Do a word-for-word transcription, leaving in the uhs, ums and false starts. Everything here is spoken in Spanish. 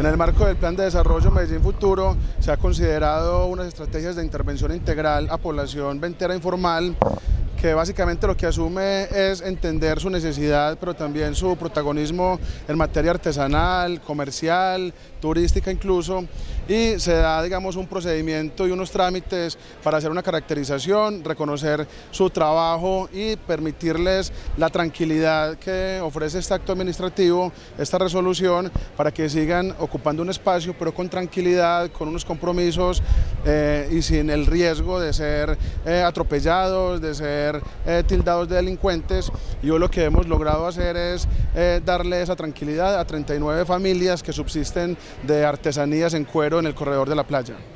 En el marco del Plan de Desarrollo Medellín Futuro se ha considerado unas estrategias de intervención integral a población ventera informal, que básicamente lo que asume es entender su necesidad, pero también su protagonismo en materia artesanal, comercial, turística incluso, y se da, digamos, un procedimiento y unos trámites para hacer una caracterización, reconocer su trabajo y permitirles la tranquilidad que ofrece este acto administrativo, esta resolución, para que sigan ocupando un espacio, pero con tranquilidad, con unos compromisos eh, y sin el riesgo de ser eh, atropellados, de ser Eh, tildados de delincuentes. Y hoy lo que hemos logrado hacer es eh, darle esa tranquilidad a treinta y nueve familias que subsisten de artesanías en cuero en el corredor de la playa.